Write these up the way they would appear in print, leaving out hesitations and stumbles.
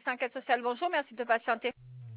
enquête sociale, bonjour, merci de patienter.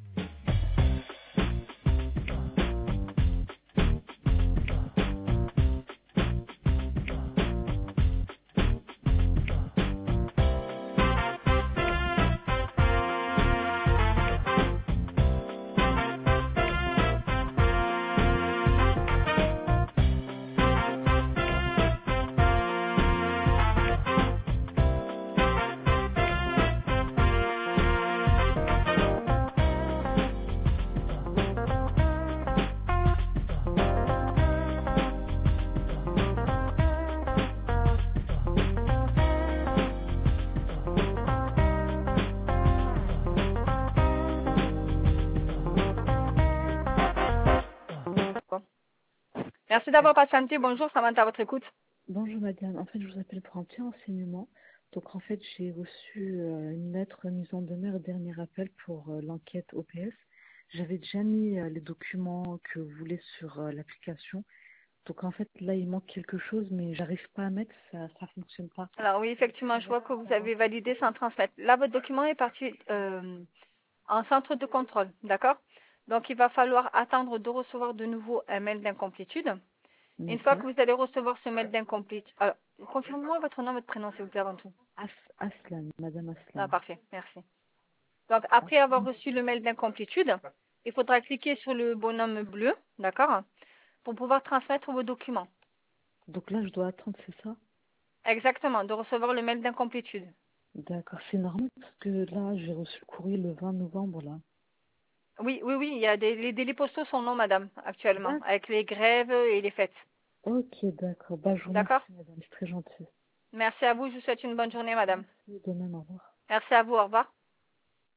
Merci d'avoir patienté. Bonjour, Samantha, à votre écoute. Bonjour madame, en fait je vous appelle pour un petit renseignement. Donc en fait j'ai reçu une lettre mise en demeure, dernier appel pour l'enquête OPS. J'avais déjà mis les documents que vous voulez sur l'application. Donc en fait là il manque quelque chose mais j'arrive pas à mettre, ça fonctionne pas. Alors oui, effectivement, je vois que vous avez validé sans transmettre. Là, votre document est parti en centre de contrôle, d'accord? Donc, il va falloir attendre de recevoir de nouveau un mail d'incomplétude. Une fois que D'accord. vous allez recevoir ce mail d'incomplétude... Alors, confirmez-moi votre nom, votre prénom, s'il vous plaît, avant tout. Aslan, madame Ah, Aslan. parfait, merci. Donc, après avoir reçu le mail d'incomplétude, il faudra cliquer sur le bonhomme bleu, d'accord, pour pouvoir transmettre vos documents. Donc là je dois attendre, c'est ça? Exactement, de recevoir le mail d'incomplétude. D'accord, c'est normal parce que là j'ai reçu le courrier le 20 novembre là. Oui, oui, oui, il y a les délais postaux sont longs, madame, actuellement, D'accord. avec les grèves et les fêtes. Ok, d'accord. Bah je vous remercie D'accord? madame, c'est très gentil. Merci à vous, je vous souhaite une bonne journée, madame. Merci de même, au revoir. Merci à vous, au revoir.